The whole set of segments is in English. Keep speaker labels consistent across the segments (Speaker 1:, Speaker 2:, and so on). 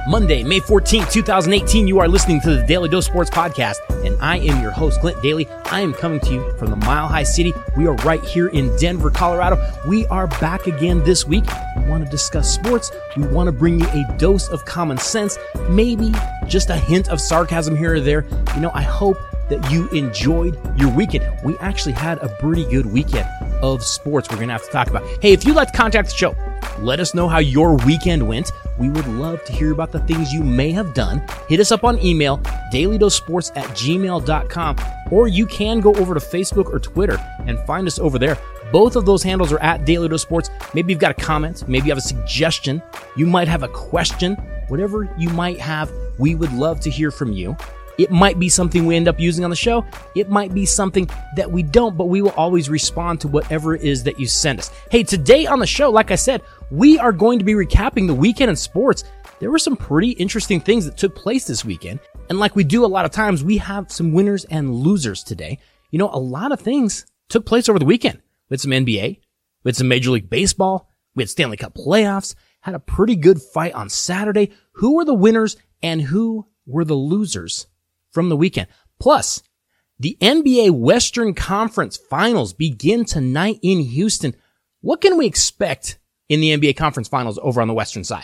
Speaker 1: Monday, May 14th, 2018, you are listening to the Daily Dose Sports Podcast, and I am your host, Clint Daly. I am coming to you from the Mile High City. We are right here in Denver, Colorado. We are back again this week. We want to discuss sports. We want to bring you a dose of common sense, maybe just a hint of sarcasm here or there. I hope that you enjoyed your weekend. We actually had a pretty good weekend of sports we're going to have to talk about. Hey, if you'd like to contact the show, let us know how your weekend went. We would love to hear about the things you may have done. Hit us up on email, dailydosesports@gmail.com, or you can go over to Facebook or Twitter and find us over there. Both of those handles are at Daily Dose Sports. Maybe you've got a comment. Maybe you have a suggestion. You might have a question. Whatever you might have, we would love to hear from you. It might be something we end up using on the show. It might be something that we don't, but we will always respond to whatever it is that you send us. Hey, today on the show, like I said, we are going to be recapping the weekend in sports. There were some pretty interesting things that took place this weekend. And like we do a lot of times, we have some winners and losers today. A lot of things took place over the weekend. We had some NBA. We had some Major League Baseball. We had Stanley Cup playoffs. Had a pretty good fight on Saturday. Who were the winners and who were the losers from the weekend? Plus, the NBA Western Conference Finals begin tonight in Houston. What can we expect in the NBA Conference Finals over on the Western side?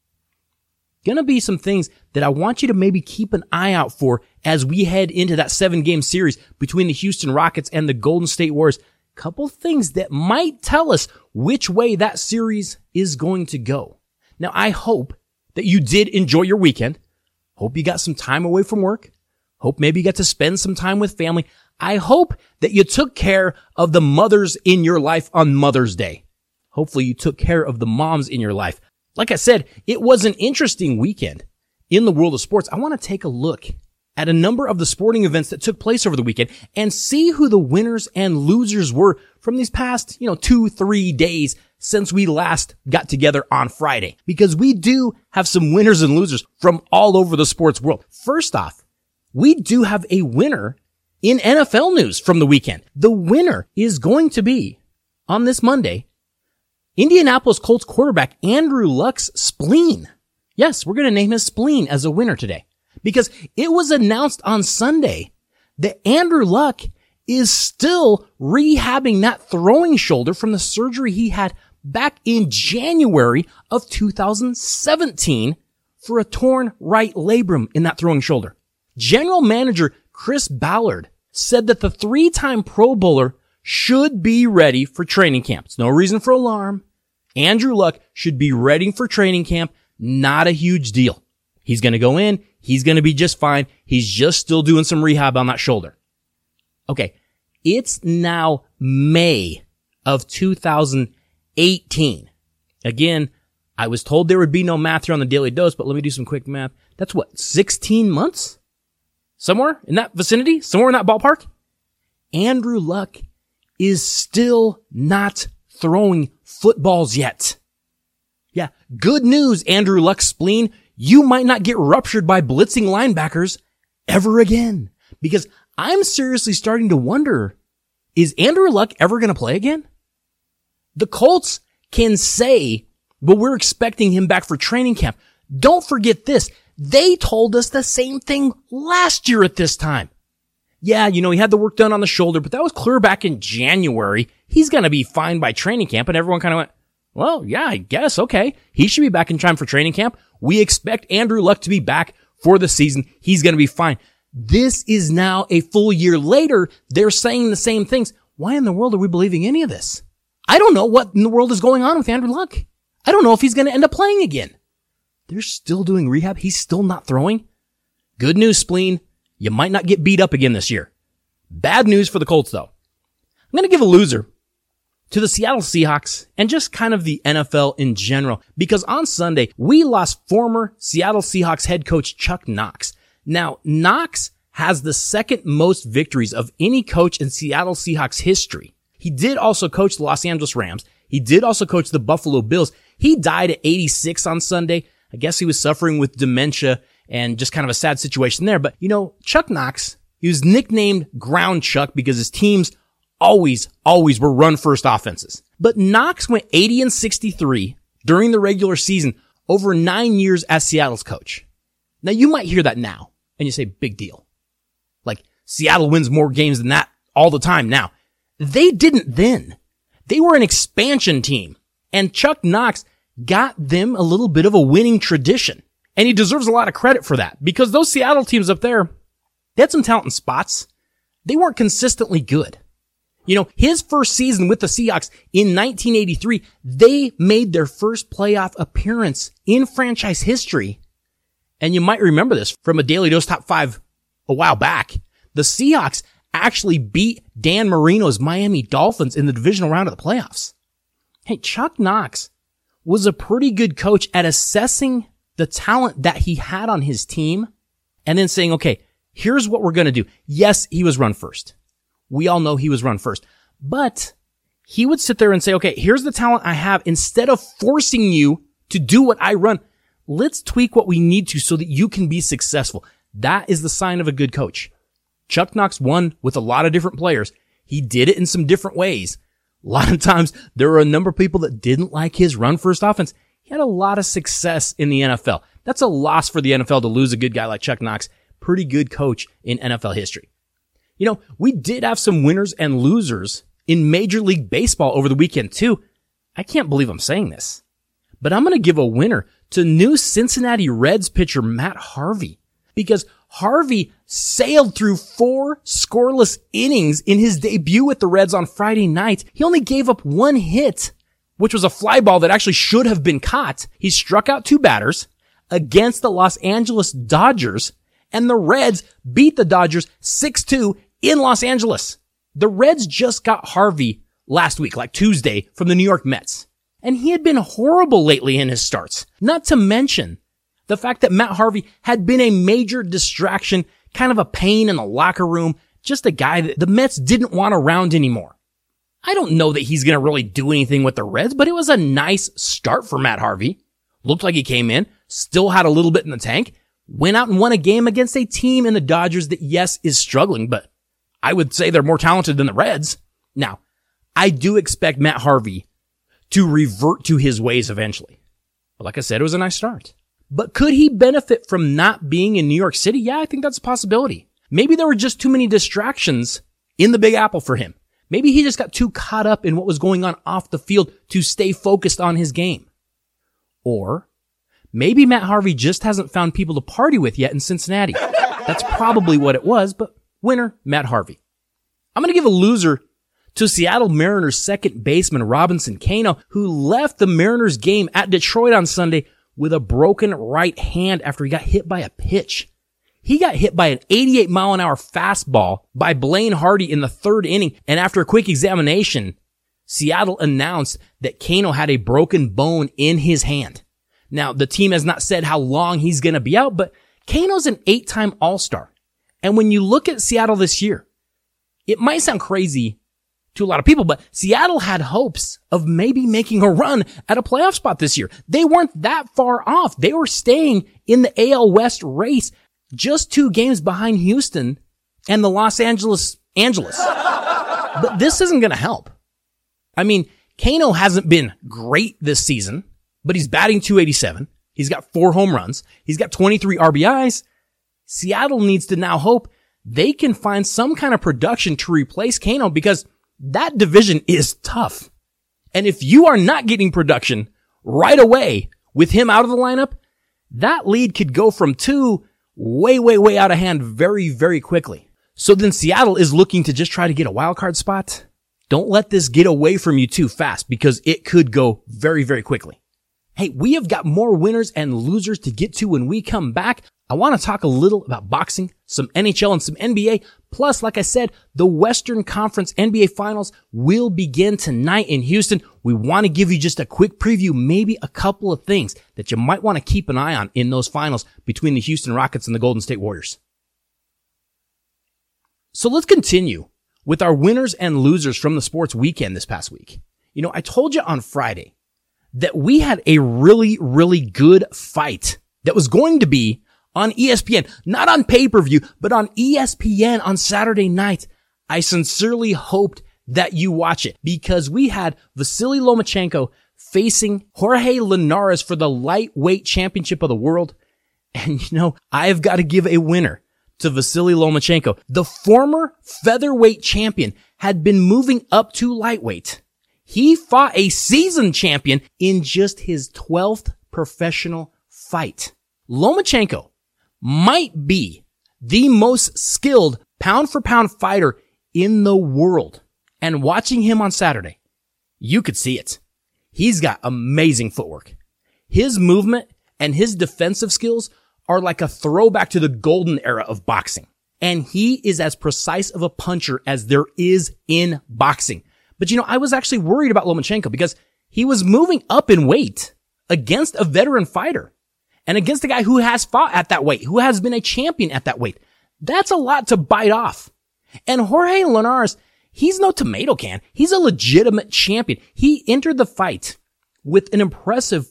Speaker 1: Gonna be some things that I want you to maybe keep an eye out for as we head into that 7-game series between the Houston Rockets and the Golden State Warriors. Couple things that might tell us which way that series is going to go. Now, I hope that you did enjoy your weekend. Hope you got some time away from work. Hope maybe you got to spend some time with family. I hope that you took care of the mothers in your life on Mother's Day. Hopefully you took care of the moms in your life. Like I said, it was an interesting weekend in the world of sports. I want to take a look at a number of the sporting events that took place over the weekend and see who the winners and losers were from these past, 2-3 days since we last got together on Friday. Because we do have some winners and losers from all over the sports world. First off, we do have a winner in NFL news from the weekend. The winner is going to be, on this Monday, Indianapolis Colts quarterback Andrew Luck's spleen. Yes, we're going to name his spleen as a winner today. Because it was announced on Sunday that Andrew Luck is still rehabbing that throwing shoulder from the surgery he had back in January of 2017 for a torn right labrum in that throwing shoulder. General manager Chris Ballard said that the 3-time Pro Bowler should be ready for training camp. It's no reason for alarm. Andrew Luck should be ready for training camp. Not a huge deal. He's going to go in. He's going to be just fine. He's just still doing some rehab on that shoulder. Okay. It's now May of 2018. Again, I was told there would be no math here on the Daily Dose, but let me do some quick math. That's 16 months? Somewhere in that vicinity? Somewhere in that ballpark? Andrew Luck is still not throwing footballs yet. Yeah, good news, Andrew Luck's spleen. You might not get ruptured by blitzing linebackers ever again. Because I'm seriously starting to wonder, is Andrew Luck ever going to play again? The Colts can say, but we're expecting him back for training camp. Don't forget this. They told us the same thing last year at this time. Yeah, he had the work done on the shoulder, but that was clear back in January. He's going to be fine by training camp. And everyone kind of went, well, yeah, I guess. Okay. He should be back in time for training camp. We expect Andrew Luck to be back for the season. He's going to be fine. This is now a full year later. They're saying the same things. Why in the world are we believing any of this? I don't know what in the world is going on with Andrew Luck. I don't know if he's going to end up playing again. They're still doing rehab. He's still not throwing. Good news, spleen. You might not get beat up again this year. Bad news for the Colts, though. I'm going to give a loser to the Seattle Seahawks and just kind of the NFL in general, because on Sunday, we lost former Seattle Seahawks head coach Chuck Knox. Now, Knox has the second most victories of any coach in Seattle Seahawks history. He did also coach the Los Angeles Rams. He did also coach the Buffalo Bills. He died at 86 on Sunday. I guess he was suffering with dementia and just kind of a sad situation there. But, Chuck Knox, he was nicknamed Ground Chuck because his teams always were run-first offenses. But Knox went 80-63 during the regular season, over 9 years as Seattle's coach. Now you might hear that now and you say, big deal. Like Seattle wins more games than that all the time now. They didn't then. They were an expansion team and Chuck Knox got them a little bit of a winning tradition. And he deserves a lot of credit for that because those Seattle teams up there, they had some talent in spots. They weren't consistently good. You know, his first season with the Seahawks in 1983, they made their first playoff appearance in franchise history. And you might remember this from a Daily Dose Top 5 a while back. The Seahawks actually beat Dan Marino's Miami Dolphins in the divisional round of the playoffs. Hey, Chuck Knox was a pretty good coach at assessing the talent that he had on his team and then saying, okay, here's what we're going to do. Yes, he was run first. We all know he was run first, but he would sit there and say, okay, here's the talent I have. Instead of forcing you to do what I run, let's tweak what we need to so that you can be successful. That is the sign of a good coach. Chuck Knox won with a lot of different players. He did it in some different ways. A lot of times there were a number of people that didn't like his run first offense. He had a lot of success in the NFL. That's a loss for the NFL to lose a good guy like Chuck Knox. Pretty good coach in NFL history. You know, we did have some winners and losers in Major League Baseball over the weekend too. I can't believe I'm saying this, but I'm going to give a winner to new Cincinnati Reds pitcher Matt Harvey because Harvey sailed through 4 scoreless innings in his debut with the Reds on Friday night. He only gave up 1 hit, which was a fly ball that actually should have been caught. He struck out 2 batters against the Los Angeles Dodgers, and the Reds beat the Dodgers 6-2 in Los Angeles. The Reds just got Harvey last week, like Tuesday, from the New York Mets. And he had been horrible lately in his starts. Not to mention the fact that Matt Harvey had been a major distraction, kind of a pain in the locker room, just a guy that the Mets didn't want around anymore. I don't know that he's going to really do anything with the Reds, but it was a nice start for Matt Harvey. Looked like he came in, still had a little bit in the tank, went out and won a game against a team in the Dodgers that, yes, is struggling, but I would say they're more talented than the Reds. Now, I do expect Matt Harvey to revert to his ways eventually. But like I said, it was a nice start. But could he benefit from not being in New York City? Yeah, I think that's a possibility. Maybe there were just too many distractions in the Big Apple for him. Maybe he just got too caught up in what was going on off the field to stay focused on his game. Or maybe Matt Harvey just hasn't found people to party with yet in Cincinnati. That's probably what it was, but winner, Matt Harvey. I'm going to give a loser to Seattle Mariners second baseman Robinson Cano, who left the Mariners game at Detroit on Sunday with a broken right hand after he got hit by a pitch. He got hit by an 88-mile-an-hour fastball by Blaine Hardy in the 3rd inning, and after a quick examination, Seattle announced that Cano had a broken bone in his hand. Now, the team has not said how long he's going to be out, but Cano's an 8-time All-Star. And when you look at Seattle this year, it might sound crazy to a lot of people, but Seattle had hopes of maybe making a run at a playoff spot this year. They weren't that far off. They were staying in the AL West race, just 2 games behind Houston and the Los Angeles. But this isn't going to help. I mean, Cano hasn't been great this season, but he's batting .287. He's got 4 home runs. He's got 23 RBIs. Seattle needs to now hope they can find some kind of production to replace Cano because that division is tough. And if you are not getting production right away with him out of the lineup, that lead could go from 2 way out of hand very, very quickly. So then Seattle is looking to just try to get a wild card spot. Don't let this get away from you too fast because it could go very, very quickly. Hey, we have got more winners and losers to get to when we come back. I want to talk a little about boxing, some NHL and some NBA. Plus, like I said, the Western Conference NBA Finals will begin tonight in Houston. We want to give you just a quick preview, maybe a couple of things that you might want to keep an eye on in those finals between the Houston Rockets and the Golden State Warriors. So let's continue with our winners and losers from the sports weekend this past week. You know, I told you on Friday that we had a really, really good fight that was going to be on ESPN, not on pay-per-view, but on ESPN on Saturday night. I sincerely hoped that you watch it because we had Vasily Lomachenko facing Jorge Linares for the lightweight championship of the world. And I've got to give a winner to Vasily Lomachenko. The former featherweight champion had been moving up to lightweight. He fought a seasoned champion in just his 12th professional fight. Lomachenko might be the most skilled pound-for-pound fighter in the world. And watching him on Saturday, you could see it. He's got amazing footwork. His movement and his defensive skills are like a throwback to the golden era of boxing. And he is as precise of a puncher as there is in boxing. But I was actually worried about Lomachenko because he was moving up in weight against a veteran fighter and against a guy who has fought at that weight, who has been a champion at that weight. That's a lot to bite off. And Jorge Linares, he's no tomato can. He's a legitimate champion. He entered the fight with an impressive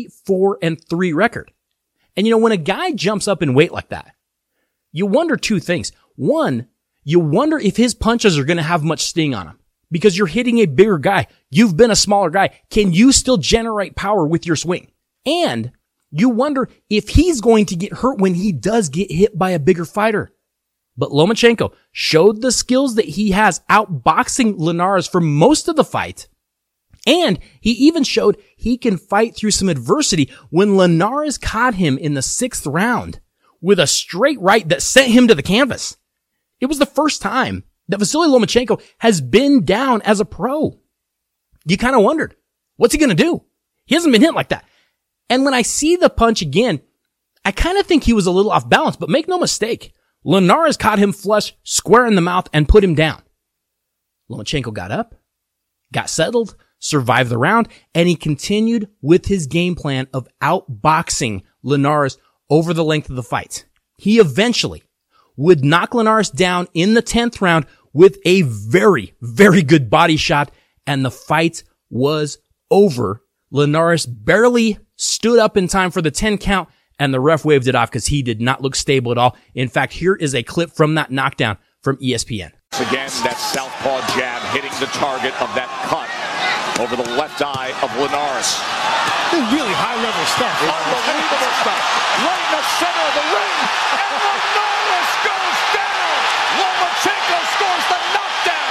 Speaker 1: 44-3 record. And when a guy jumps up in weight like that, you wonder two things. One, you wonder if his punches are going to have much sting on him because you're hitting a bigger guy. You've been a smaller guy. Can you still generate power with your swing? And you wonder if he's going to get hurt when he does get hit by a bigger fighter. But Lomachenko showed the skills that he has outboxing Linares for most of the fight. And he even showed he can fight through some adversity when Linares caught him in the 6th round with a straight right that sent him to the canvas. It was the first time that Vasily Lomachenko has been down as a pro. You kind of wondered, what's he going to do? He hasn't been hit like that. And when I see the punch again, I kind of think he was a little off balance, but make no mistake, Linares caught him flush, square in the mouth, and put him down. Lomachenko got up, got settled, survived the round, and he continued with his game plan of outboxing Linares over the length of the fight. He eventually would knock Linares down in the 10th round with a very, very good body shot, and the fight was over. Linares barely stood up in time for the 10 count, and the ref waved it off because he did not look stable at all. In fact, here is a clip from that knockdown from ESPN.
Speaker 2: Again, that southpaw jab hitting the target of that cut over the left eye of Linares.
Speaker 3: Really high-level stuff.
Speaker 2: Unbelievable stuff. Right in the center of the ring, and Linares goes down. Lomachenko scores the knockdown.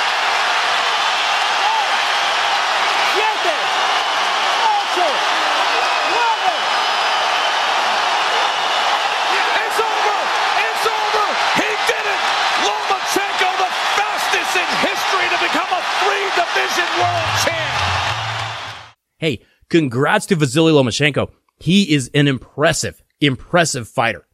Speaker 2: It's over. It's over. He did it. Lomachenko, the fastest in history to become a 3-division world champ.
Speaker 1: Hey, congrats to Vasily Lomachenko. He is an impressive fighter.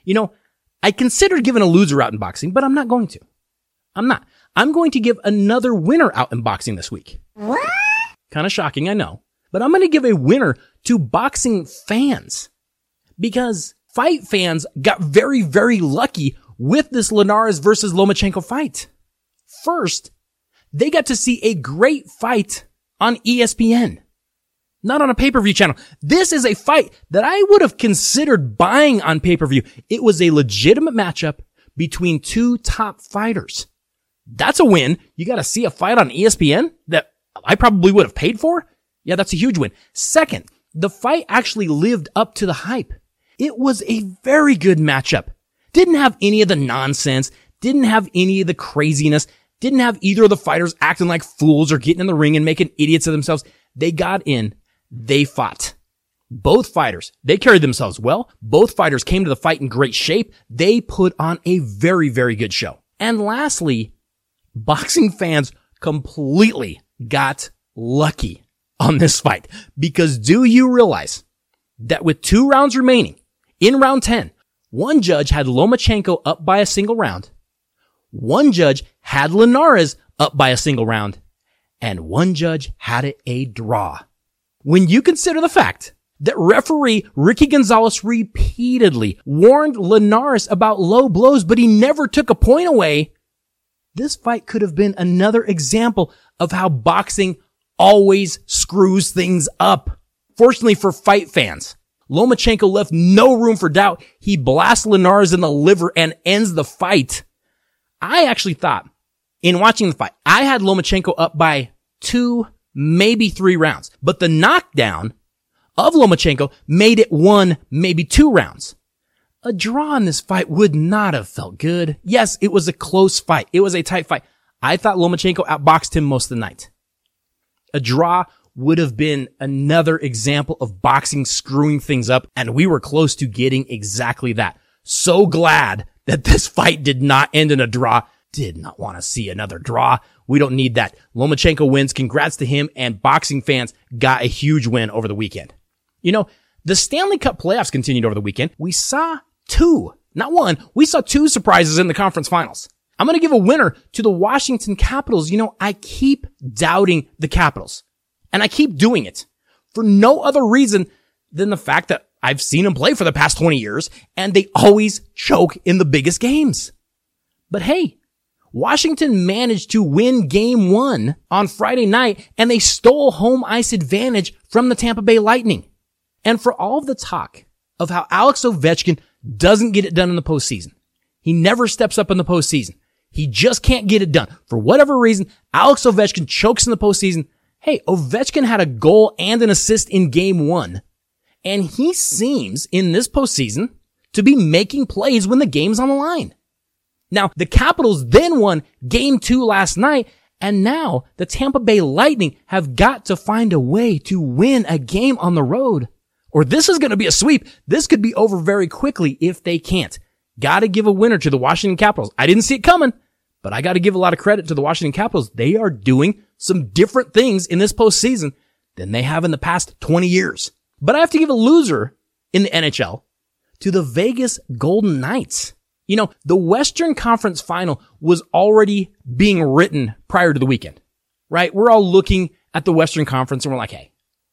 Speaker 1: I considered giving a loser out in boxing, but I'm not going to. I'm not. I'm going to give another winner out in boxing this week.
Speaker 4: What?
Speaker 1: Kind of shocking, I know. But I'm going to give a winner to boxing fans. Because fight fans got very, very lucky with this Linares versus Lomachenko fight. First, they got to see a great fight on ESPN. Not on a pay-per-view channel. This is a fight that I would have considered buying on pay-per-view. It was a legitimate matchup between two top fighters. That's a win. You got to see a fight on ESPN that I probably would have paid for? Yeah, that's a huge win. Second, the fight actually lived up to the hype. It was a very good matchup. Didn't have any of the nonsense. Didn't have any of the craziness. Didn't have either of the fighters acting like fools or getting in the ring and making idiots of themselves. They got in. They fought. Both fighters, they carried themselves well. Both fighters came to the fight in great shape. They put on a very, very good show. And lastly, boxing fans completely got lucky on this fight. Because do you realize that with 2 rounds remaining, in round 10, one judge had Lomachenko up by a single round. One judge had Linares up by a single round. And one judge had it a draw. When you consider the fact that referee Ricky Gonzalez repeatedly warned Linares about low blows, but he never took a point away, this fight could have been another example of how boxing always screws things up. Fortunately for fight fans, Lomachenko left no room for doubt. He blasts Linares in the liver and ends the fight. I actually thought, in watching the fight, I had Lomachenko up by 2 maybe 3 rounds. But the knockdown of Lomachenko made it 1, maybe 2 rounds. A draw in this fight would not have felt good. Yes, it was a close fight. It was a tight fight. I thought Lomachenko outboxed him most of the night. A draw would have been another example of boxing screwing things up, and we were close to getting exactly that. So glad that this fight did not end in a draw. Did not want to see another draw. We don't need that. Lomachenko wins. Congrats to him, and boxing fans got a huge win over the weekend. You know, the Stanley Cup playoffs continued over the weekend. We saw 2, not 1. We saw 2 surprises in the conference finals. I'm going to give a winner to the Washington Capitals. You know, I keep doubting the Capitals, and I keep doing it for no other reason than the fact that I've seen them play for the past 20 years, and they always choke in the biggest games. But hey, Washington managed to win game 1 on Friday night, and they stole home ice advantage from the Tampa Bay Lightning. And for all of the talk of how Alex Ovechkin doesn't get it done in the postseason, he never steps up in the postseason. He just can't get it done. For whatever reason, Alex Ovechkin chokes in the postseason. Hey, Ovechkin had a goal and an assist in game 1. And he seems, in this postseason, to be making plays when the game's on the line. Now, the Capitals then won game 2 last night, and now the Tampa Bay Lightning have got to find a way to win a game on the road. Or this is going to be a sweep. This could be over very quickly if they can't. Got to give a winner to the Washington Capitals. I didn't see it coming, but I got to give a lot of credit to the Washington Capitals. They are doing some different things in this postseason than they have in the past 20 years. But I have to give a loser in the NHL to the Vegas Golden Knights. You know, the Western Conference Final was already being written prior to the weekend, right? We're all looking at the Western Conference and we're like, hey,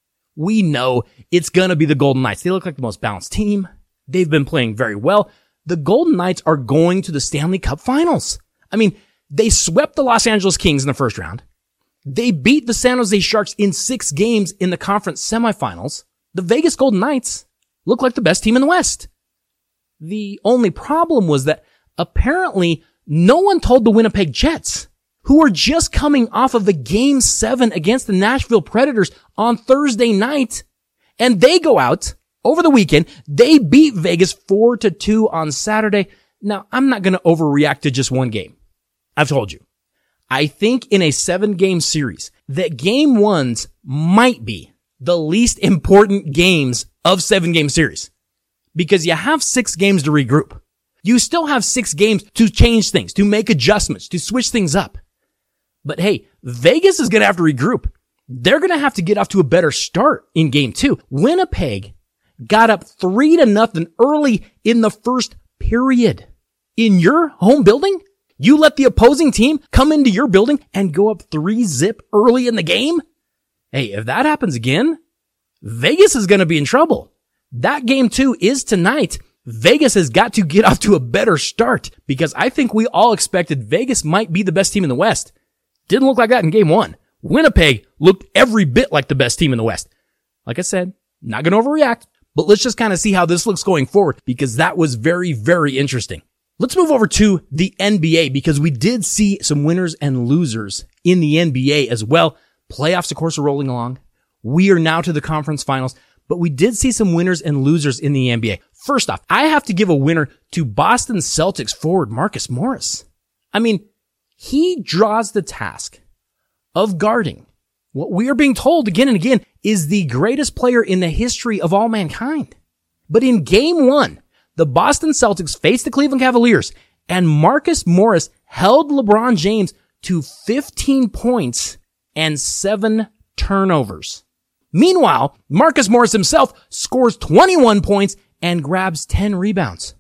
Speaker 1: we know it's going to be the Golden Knights. They look like the most balanced team. They've been playing very well. The Golden Knights are going to the Stanley Cup Finals. I mean, they swept the Los Angeles Kings in the first round. They beat the San Jose Sharks in 6 games in the conference semifinals. The Vegas Golden Knights look like the best team in the West. The only problem was that apparently no one told the Winnipeg Jets, who were just coming off of the Game 7 against the Nashville Predators on Thursday night, and they go out over the weekend. They beat Vegas 4-2 on Saturday. Now, I'm not going to overreact to just one game. I've told you. I think in a 7-game series that game 1s might be the least important games of 7-game series because you have 6 games to regroup. You still have 6 games to change things, to make adjustments, to switch things up. But hey, Vegas is going to have to regroup. They're going to have to get off to a better start in game 2. Winnipeg got up 3-0 early in the first period. In your home building? You let the opposing team come into your building and go up 3-0 early in the game? Hey, if that happens again, Vegas is going to be in trouble. That game 2 is tonight. Vegas has got to get off to a better start because I think we all expected Vegas might be the best team in the West. Didn't look like that in game 1. Winnipeg looked every bit like the best team in the West. Like I said, not going to overreact, but let's just kind of see how this looks going forward because that was very, very interesting. Let's move over to the NBA because we did see some winners and losers in the NBA as well. Playoffs, of course, are rolling along. We are now to the conference finals, but we did see some winners and losers in the NBA. First off, I have to give a winner to Boston Celtics forward Marcus Morris. I mean, he draws the task of guarding what we are being told again and again is the greatest player in the history of all mankind. But in game 1, the Boston Celtics faced the Cleveland Cavaliers, and Marcus Morris held LeBron James to 15 points and 7 turnovers. Meanwhile, Marcus Morris himself scores 21 points and grabs 10 rebounds.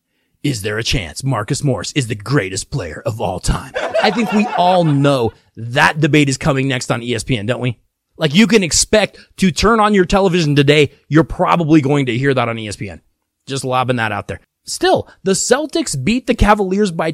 Speaker 1: Is there a chance Marcus Morris is the greatest player of all time? I think we all know that debate is coming next on ESPN, don't we? Like you can expect to turn on your television today, you're probably going to hear that on ESPN. Just lobbing that out there. Still, the Celtics beat the Cavaliers by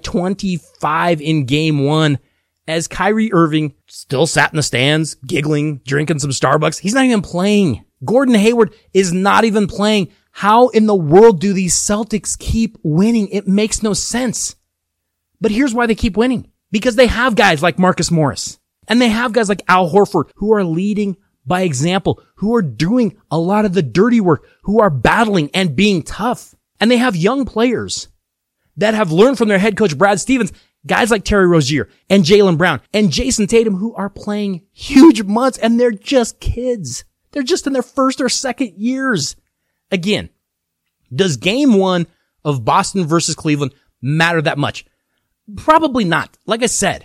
Speaker 1: 25 in game 1 as Kyrie Irving still sat in the stands, giggling, drinking some Starbucks. He's not even playing. Gordon Hayward is not even playing. How in the world do these Celtics keep winning? It makes no sense. But here's why they keep winning. Because they have guys like Marcus Morris. And they have guys like Al Horford who are leading by example, who are doing a lot of the dirty work, who are battling and being tough. And they have young players that have learned from their head coach, Brad Stevens, guys like Terry Rozier and Jaylen Brown and Jason Tatum, who are playing huge months, and they're just kids. They're just in their first or second years. Again, does game one of Boston versus Cleveland matter that much? Probably not. Like I said,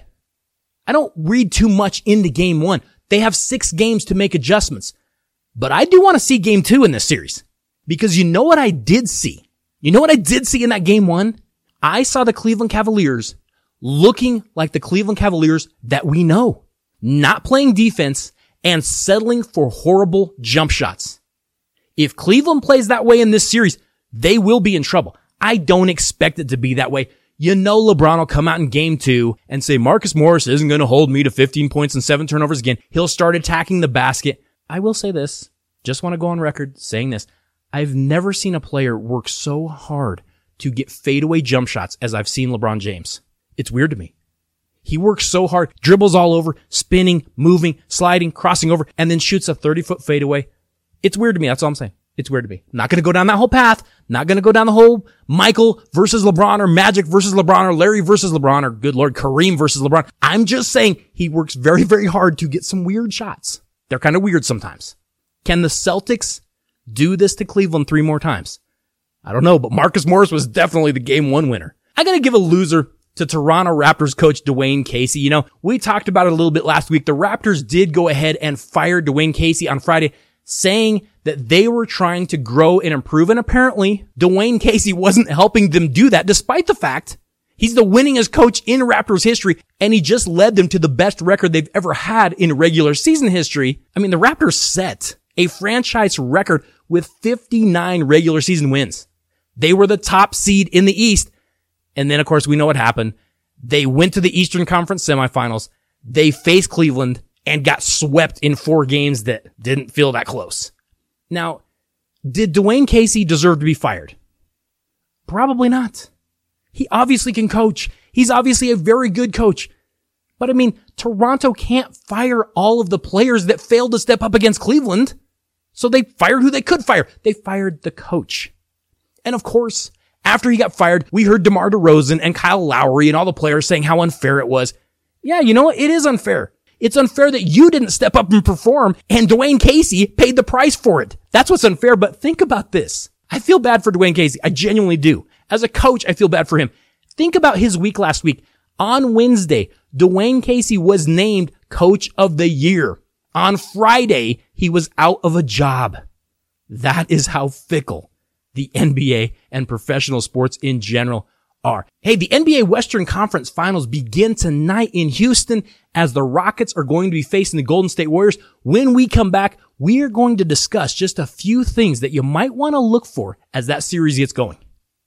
Speaker 1: I don't read too much into game one. They have 6 games to make adjustments. But I do want to see game 2 in this series. Because you know what I did see? You know what I did see in that game 1? I saw the Cleveland Cavaliers looking like the Cleveland Cavaliers that we know. Not playing defense and settling for horrible jump shots. If Cleveland plays that way in this series, they will be in trouble. I don't expect it to be that way. You know LeBron will come out in game 2 and say, Marcus Morris isn't going to hold me to 15 points and 7 turnovers again. He'll start attacking the basket. I will say this, just want to go on record saying this. I've never seen a player work so hard to get fadeaway jump shots as I've seen LeBron James. It's weird to me. He works so hard, dribbles all over, spinning, moving, sliding, crossing over, and then shoots a 30-foot fadeaway. It's weird to me. That's all I'm saying. It's weird to me. Not going to go down that whole path. Not going to go down the whole Michael versus LeBron or Magic versus LeBron or Larry versus LeBron or, good Lord, Kareem versus LeBron. I'm just saying he works very, very hard to get some weird shots. They're kind of weird sometimes. Can the Celtics do this to Cleveland 3 more times? I don't know, but Marcus Morris was definitely the game 1 winner. I got to give a loser to Toronto Raptors coach Dwayne Casey. You know, we talked about it a little bit last week. The Raptors did go ahead and fire Dwayne Casey on Friday, saying that they were trying to grow and improve. And apparently, Dwayne Casey wasn't helping them do that, despite the fact he's the winningest coach in Raptors history, and he just led them to the best record they've ever had in regular season history. I mean, the Raptors set a franchise record with 59 regular season wins. They were the top seed in the East. And then, of course, we know what happened. They went to the Eastern Conference semifinals. They faced Cleveland and got swept in 4 games that didn't feel that close. Now, did Dwayne Casey deserve to be fired? Probably not. He obviously can coach. He's obviously a very good coach. But I mean, Toronto can't fire all of the players that failed to step up against Cleveland. So they fired who they could fire. They fired the coach. And of course, after he got fired, we heard DeMar DeRozan and Kyle Lowry and all the players saying how unfair it was. Yeah, you know what? It is unfair. It's unfair that you didn't step up and perform, and Dwayne Casey paid the price for it. That's what's unfair, but think about this. I feel bad for Dwayne Casey. I genuinely do. As a coach, I feel bad for him. Think about his week last week. On Wednesday, Dwayne Casey was named Coach of the Year. On Friday, he was out of a job. That is how fickle the NBA and professional sports in general are. Hey, the NBA Western Conference Finals begin tonight in Houston as the Rockets are going to be facing the Golden State Warriors. When we come back, we are going to discuss just a few things that you might want to look for as that series gets going.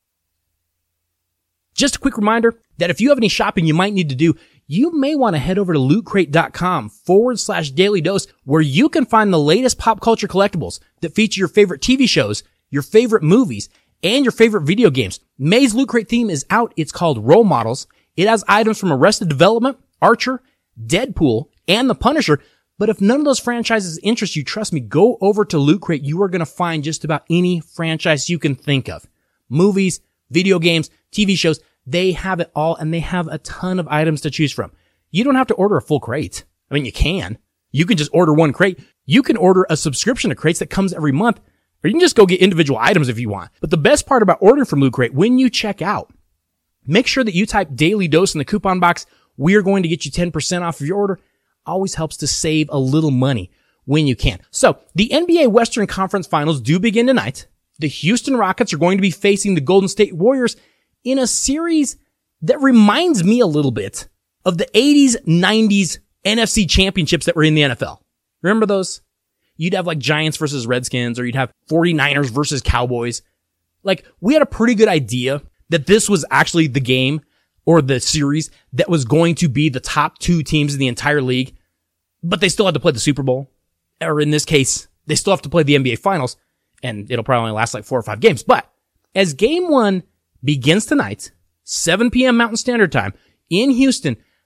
Speaker 1: Just a quick reminder that if you have any shopping you might need to do, you may want to head over to lootcrate.com/daily dose, where you can find the latest pop culture collectibles that feature your favorite TV shows, your favorite movies, and your favorite video games. May's Loot Crate theme is out. It's called Role Models. It has items from Arrested Development, Archer, Deadpool, and The Punisher. But if none of those franchises interest you, trust me, go over to Loot Crate. You are going to find just about any franchise you can think of. Movies, video games, TV shows, they have it all, and they have a ton of items to choose from. You don't have to order a full crate. I mean, you can. You can just order one crate. You can order a subscription to crates that comes every month, or you can just go get individual items if you want. But the best part about ordering from Loot Crate, when you check out, make sure that you type Daily Dose in the coupon box. We are going to get you 10% off of your order. Always helps to save a little money when you can. So, the NBA Western Conference Finals do begin tonight. The Houston Rockets are going to be facing the Golden State Warriors in a series that reminds me a little bit of the 80s, 90s NFC championships that were in the NFL. Remember those? You'd have like Giants versus Redskins, or you'd have 49ers versus Cowboys. Like, we had a pretty good idea that this was actually the game or the series that was going to be the top 2 teams in the entire league, but they still had to play the Super Bowl. Or in this case, they still have to play the NBA Finals, and it'll probably only last like 4 or 5 games. But as game 1 begins tonight, 7 p.m. Mountain Standard Time in Houston,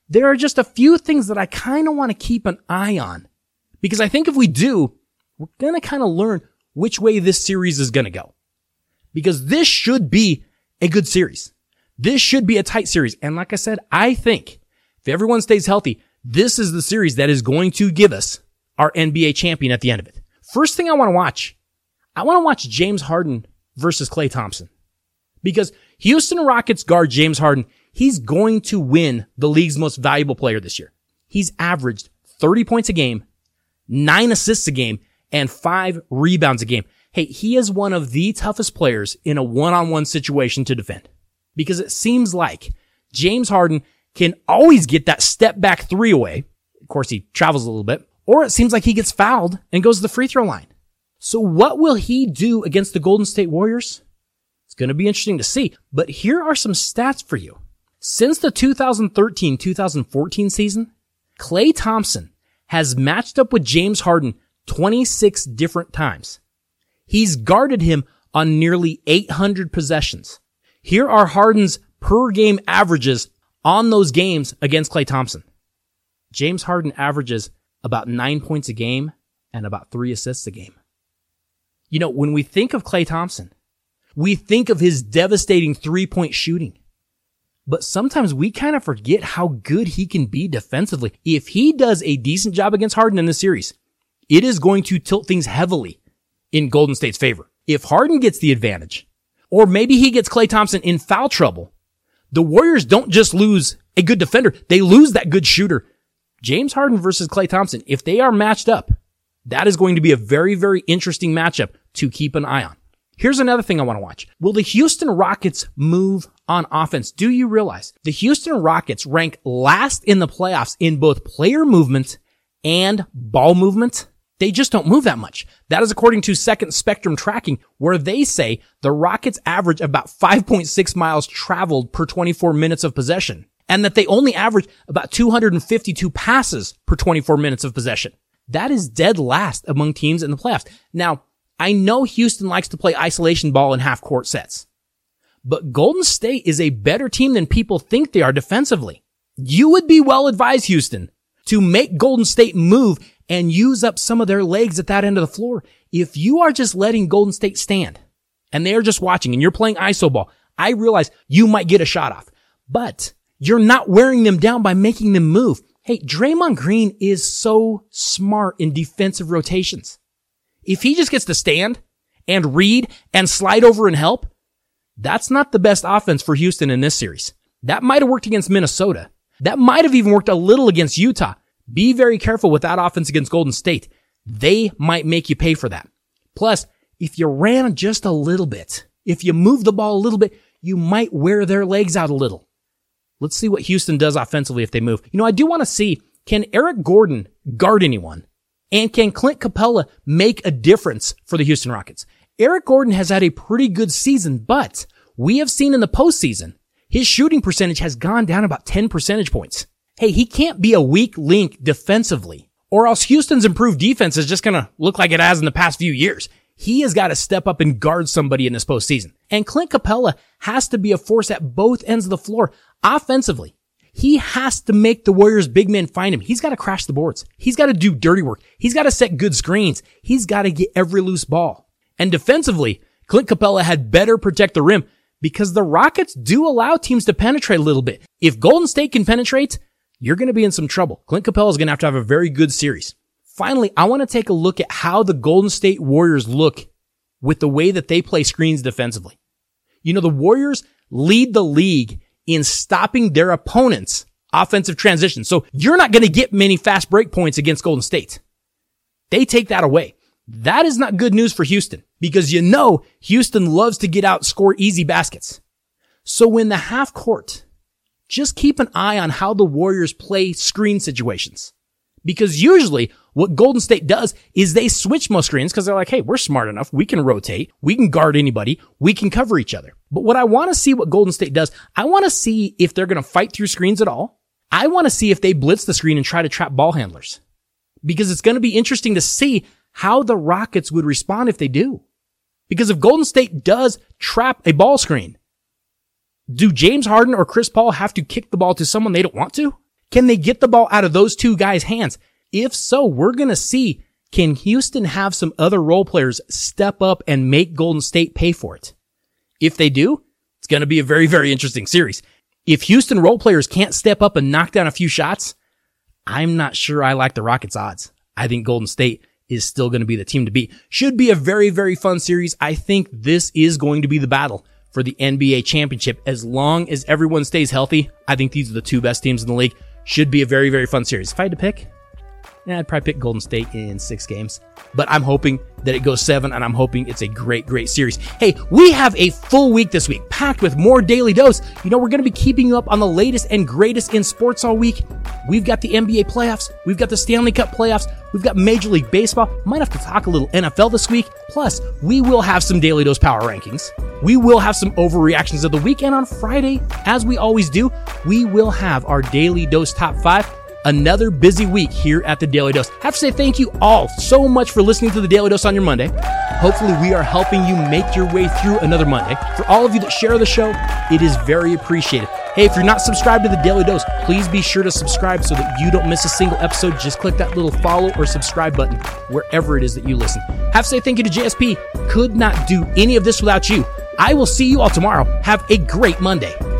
Speaker 1: there are just a few things that I kind of want to keep an eye on. Because I think if we do, we're going to kind of learn which way this series is going to go. Because this should be a good series. This should be a tight series. And like I said, I think if everyone stays healthy, this is the series that is going to give us our NBA champion at the end of it. First thing I want to watch James Harden versus Klay Thompson. Because Houston Rockets guard James Harden, he's going to win the league's most valuable player this year. He's averaged 30 points a game, 9 assists a game, and 5 rebounds a game. Hey, he is one of the toughest players in a one-on-one situation to defend. Because it seems like James Harden can always get that step back three away. Of course, he travels a little bit. Or it seems like he gets fouled and goes to the free throw line. So what will he do against the Golden State Warriors? It's going to be interesting to see. But here are some stats for you. Since the 2013-2014 season, Klay Thompson has matched up with James Harden 26 different times. He's guarded him on nearly 800 possessions. Here are Harden's per game averages on those games against Klay Thompson. James Harden averages about 9 points a game and about 3 assists a game. You know, when we think of Klay Thompson, we think of his devastating 3-point shooting. But sometimes we kind of forget how good he can be defensively. If he does a decent job against Harden in this series, it is going to tilt things heavily in Golden State's favor. If Harden gets the advantage, or maybe he gets Klay Thompson in foul trouble, the Warriors don't just lose a good defender, they lose that good shooter. James Harden versus Klay Thompson, if they are matched up, that is going to be a very, very interesting matchup to keep an eye on. Here's another thing I want to watch. Will the Houston Rockets move on offense? Do you realize the Houston Rockets rank last in the playoffs in both player movement and ball movement? They just don't move that much. That is according to Second Spectrum tracking, where they say the Rockets average about 5.6 miles traveled per 24 minutes of possession, and that they only average about 252 passes per 24 minutes of possession. That is dead last among teams in the playoffs. Now, I know Houston likes to play isolation ball in half-court sets, but Golden State is a better team than people think they are defensively. You would be well advised, Houston, to make Golden State move and use up some of their legs at that end of the floor. If you are just letting Golden State stand and they are just watching and you're playing iso ball, I realize you might get a shot off, but you're not wearing them down by making them move. Hey, Draymond Green is so smart in defensive rotations. If he just gets to stand and read and slide over and help, that's not the best offense for Houston in this series. That might have worked against Minnesota. That might have even worked a little against Utah. Be very careful with that offense against Golden State. They might make you pay for that. Plus, if you ran just a little bit, if you move the ball a little bit, you might wear their legs out a little. Let's see what Houston does offensively if they move. You know, I do want to see, can Eric Gordon guard anyone? And can Clint Capella make a difference for the Houston Rockets? Eric Gordon has had a pretty good season, but we have seen in the postseason, his shooting percentage has gone down about 10 percentage points. Hey, he can't be a weak link defensively, or else Houston's improved defense is just going to look like it has in the past few years. He has got to step up and guard somebody in this postseason. And Clint Capella has to be a force at both ends of the floor. Offensively, he has to make the Warriors big men find him. He's got to crash the boards. He's got to do dirty work. He's got to set good screens. He's got to get every loose ball. And defensively, Clint Capella had better protect the rim because the Rockets do allow teams to penetrate a little bit. If Golden State can penetrate, you're going to be in some trouble. Clint Capella is going to have a very good series. Finally, I want to take a look at how the Golden State Warriors look with the way that they play screens defensively. You know, the Warriors lead the league in stopping their opponents' offensive transitions. So you're not going to get many fast break points against Golden State. They take that away. That is not good news for Houston because you know Houston loves to get out, score easy baskets. So in the half court, just keep an eye on how the Warriors play screen situations. Because usually what Golden State does is they switch most screens because they're like, hey, we're smart enough. We can rotate. We can guard anybody. We can cover each other. But what I want to see what Golden State does, I want to see if they're going to fight through screens at all. I want to see if they blitz the screen and try to trap ball handlers. Because it's going to be interesting to see how the Rockets would respond if they do. Because if Golden State does trap a ball screen, do James Harden or Chris Paul have to kick the ball to someone they don't want to? Can they get the ball out of those two guys' hands? If so, we're going to see, can Houston have some other role players step up and make Golden State pay for it? If they do, it's going to be a very, very interesting series. If Houston role players can't step up and knock down a few shots, I'm not sure I like the Rockets' odds. I think Golden State is still going to be the team to beat. Should be a very, very fun series. I think this is going to be the battle for the NBA championship. As long as everyone stays healthy, I think these are the two best teams in the league. Should be a very, very fun series. If I had to pick, I'd probably pick Golden State in 6 games. But I'm hoping that it goes 7, and I'm hoping it's a great, great series. Hey, we have a full week this week, packed with more Daily Dose. You know, we're going to be keeping you up on the latest and greatest in sports all week. We've got the NBA playoffs. We've got the Stanley Cup playoffs. We've got Major League Baseball. Might have to talk a little NFL this week. Plus, we will have some Daily Dose power rankings. We will have some overreactions of the week. And on Friday, as we always do, we will have our Daily Dose top 5. Another busy week here at the Daily Dose. I have to say thank you all so much for listening to the Daily Dose on your Monday. Hopefully we are helping you make your way through another Monday. For all of you that share the show, it is very appreciated. Hey, if you're not subscribed to the Daily Dose, please be sure to subscribe so that you don't miss a single episode. Just click that little follow or subscribe button wherever it is that you listen. I have to say thank you to JSP. Could not do any of this without you. I will see you all tomorrow. Have a great Monday.